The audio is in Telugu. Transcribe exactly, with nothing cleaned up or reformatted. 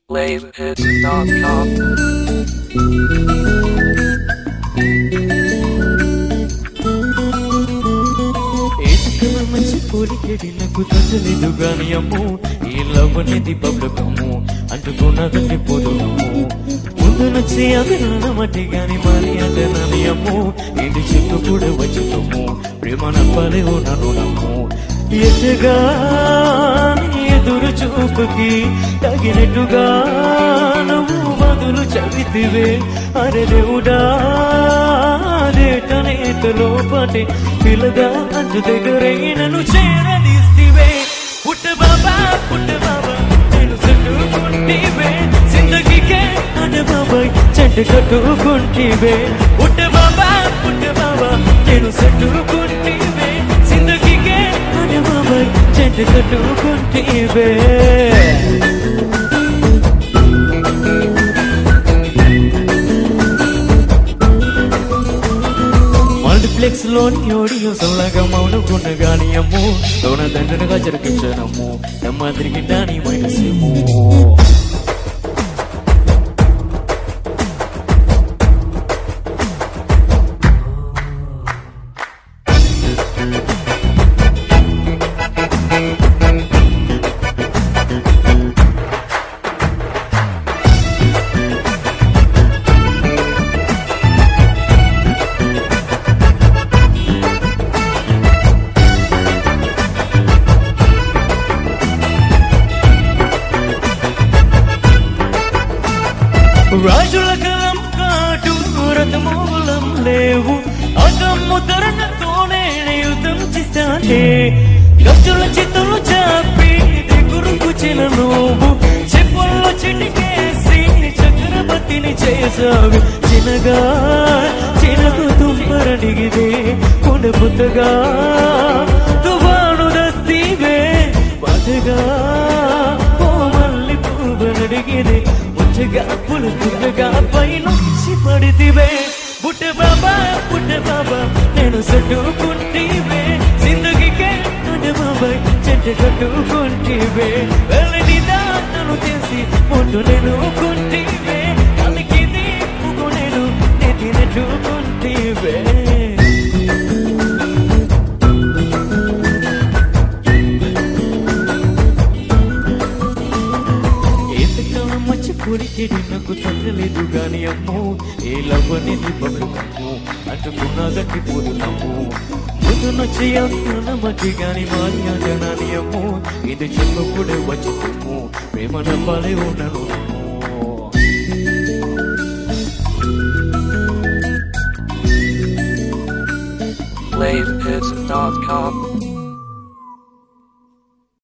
Wave hits dot com. మంచి కోరికెడి నాకు తగ్గలేదు గాని అమ్ము ఈ లవ్ అనేది పబ్లికము అంటుకున్నదండి పొదుము ముందు నుంచి అభిమాన మట్టి గాని మరి అంటనని అమ్ము ఇంటి చెట్టు కూడా వచ్చుతాము ప్రేమ నవ్వలేవు నన్ను నమ్ము ఎదుగా ఎదురు చూపుకి తగినట్టుగా నువ్వు బదులు చదివితివే అరే దేవుడా లోపటి పిల్లగా అంచు దగ్గరై నన్ను చేరదీస్తివే పుట్ట బాబా పుట్ట బాబా నేను చుట్టుకుంటివే జిందగీకే అన్న బాబాయ్ చెట్ట కట్టుకుంటివే పుట్ట బాబా పుట్ట బాబా నేను చుట్టుకుంటివే జిందగీకే అన్న బాబాయ్ చెట్ట కట్టుకుంటివే మల్టీప్లెక్స్ లోని ఆడియో సొల్లగా మౌనుకున్న గాని అమ్ము దోణ దండనగా జరిపించనమ్ము నమ్మ తిరిగిటాని మైనసేమో రాజుల కలం కాటు రథమూలం లేవు అదమ్ము ధరణతోనే యుద్ధం చేస్తానే గజుల చిత్తులు చాపి దిగురుకు చిల నువ్వు చెప్పుల్లో చిటికేసి చక్రవర్తిని చేసావి చిన్నగా చిన్నకు తుంపరడిగిదే కొండపుతగా తువాను దస్తీవే బతగా ఓ మల్లి పువ్వనడిగిదే పులు తున్నగా పైనుంచి పడితివే పుట్ట బాబా పుట్ట బాబా నేను సట్టుకుంటివే జిందగీకే నన్ను బాబాయ్ చెట్ట కట్టుకుంటివే వెళ్ళని దాన్నను చేసి ముందు నేను కుంటివే కలికి దీపుకు నేను నెట్టినట్టుకుంటివే కోరికెడి నాకు తగ్గలేదు గాని అమ్ము ఏ లవ్ అనేది పబ్లికము అంటుకున్నదండి పోతున్నాము ముందు నచ్చి అన్న మధ్య గాని మారి అంటనాని అమ్ము ఇది చెప్పు కూడా వచ్చుతాము ప్రేమ నవ్వాలే ఉన్నాను wave hits dot com.